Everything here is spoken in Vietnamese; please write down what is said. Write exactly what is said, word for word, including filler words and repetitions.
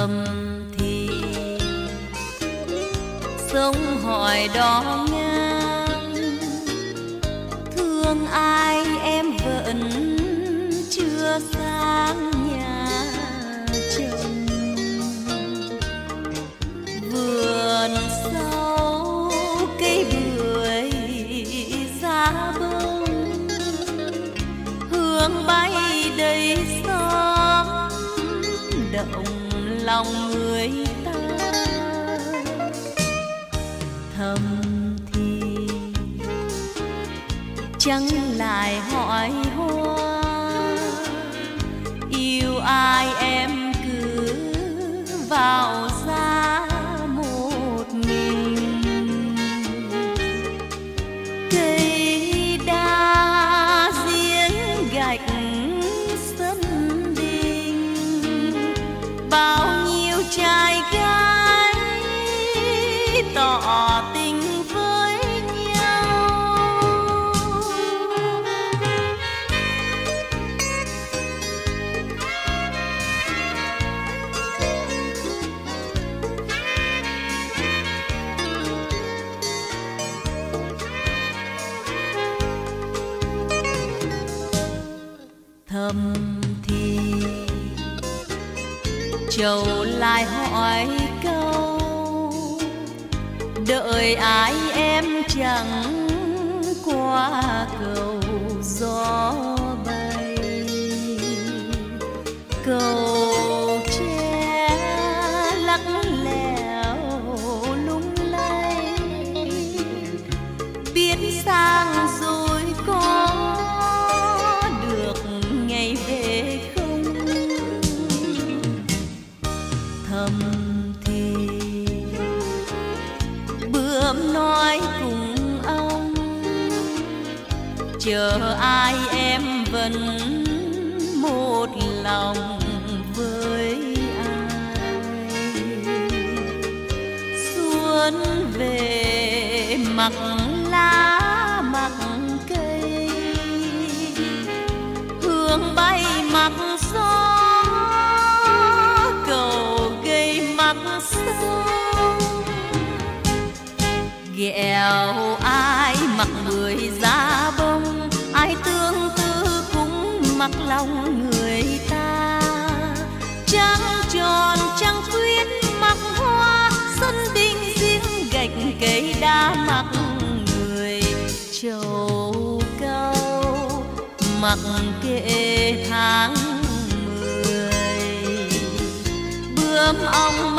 thầm thì sông hỏi đò ngang, thương ai em vẫn chưa sang nhà chồng. Vườn sau cây bưởi giá bông, hương bay đầy xóm động lòng người ta. Thầm thì chẳng lại hỏi hoa, yêu ai em cứ vào ra một mình. Cây đa giếng gạch sân đình, bao nhiêu trai gái tỏ tình với nhau. Thầm thì trầu lại hỏi câu, đợi ai em chẳng qua cầu gió bay. Cầu tre lắc lẻo lung lay, biết sang rồi có được ngày về không. Thầm thì bướm nói cùng ông, chờ ai em vẫn một lòng với ai. Xuân về mặc lá mặc cây, hương bay mặc gió, cầu gây mặc sông. Ghẹo ai mặc bưởi giá bông, ai tương tư cũng mặc lòng người ta. Trăng tròn trăng khuyết mặc hoa, sân đình giếng gạch cây đa mặc người. Trầu cau mặc kệ tháng mười, bướm ong